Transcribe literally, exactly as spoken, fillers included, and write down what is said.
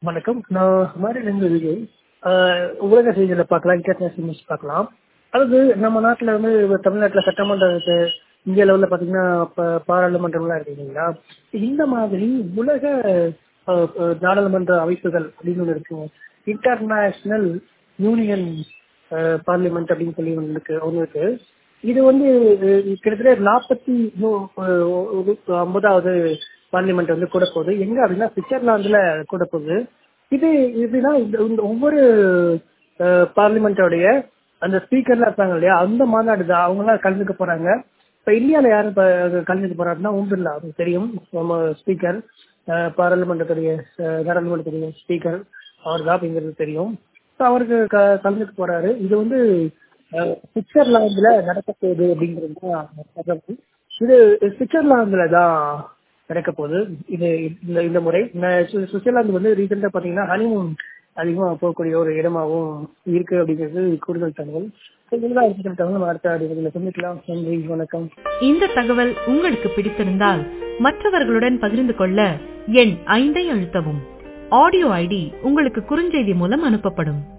வணக்கம். நான் மாநிலங்க விஜய். ஆஹ் உலக செய்திகளை பார்க்கலாம், இன்டர்நேஷனல் நியூஸ் பார்க்கலாம். அதாவது நம்ம நாட்டில் வந்து இப்ப தமிழ்நாட்டில் சட்டமன்றம் இருக்கு, இந்திய லெவலில் பார்த்தீங்கன்னா இப்போ பாராளுமன்றம்லாம் இருக்கு இல்லைங்களா. இந்த மாதிரி உலக ஆஹ் ஆஹ் நாடாளுமன்ற அமைப்புகள் அப்படின்னு ஒன்று இருக்குங்க. இன்டர்நேஷனல் யூனியன் பார்லிமெண்ட் அப்படின்னு சொல்லி ஒன்று இருக்கு ஒன்று இருக்கு. இது வந்து அஹ், கிட்டத்தட்ட நாற்பத்தி ஐம்பதாவது பார்லிமெண்ட் வந்து கூட போகுது. எங்க அப்படின்னா சுவிட்சர்லாந்துல கூட போகுது. இது இதுதான் இந்த இந்த ஒவ்வொரு பார்லிமெண்டோடைய அந்த ஸ்பீக்கர்லாம் இருப்பாங்க இல்லையா, அந்த மாநாடு தான் அவங்களாம் கலந்துக்க போறாங்க. இப்ப இந்தியாவில் யாரும் இப்ப கலந்துக்க போறாருன்னா ஓம் பிர்லா, அவருக்கு தெரியும், நம்ம ஸ்பீக்கர், பாராளுமன்றத்துடைய அஹ், நாடாளுமன்றத்துடைய ஸ்பீக்கர் அவர் தான் அப்படிங்கிறது தெரியும். ஸோ அவருக்கு க கலந்துக்க போறாரு. இது வந்து அஹ், சுவிட்சர்லாந்துல நடக்க போகுது அப்படிங்கிறது தான் தகவல். இது சுவிட்சர்லாந்துல தான் நடக்க போகுது. இது இந்த இந்த முறை ந- சு- சுவிட்சர்லாந்து வந்து ரீசெண்டா பாத்தீங்கன்னா ஹனிமூன் அதிகமா போகக்கூடிய ஒரு இடமாவும் இருக்கு அப்படிங்கிறது கூடுதல் தகவல். So, இதுதான் இருக்கிற தகவல். நம்ம அடுத்த அடிப்படையில் சந்திக்கலாம். நன்றி, வணக்கம். இந்த தகவல் உங்களுக்கு பிடித்திருந்தால் மற்றவர்களுடன் பகிர்ந்து கொள்ள எண் ஐந்தை அழுத்தவும். ஆடியோ ஐடி உங்களுக்கு குறுஞ்செய்தி மூலம் அனுப்பப்படும்.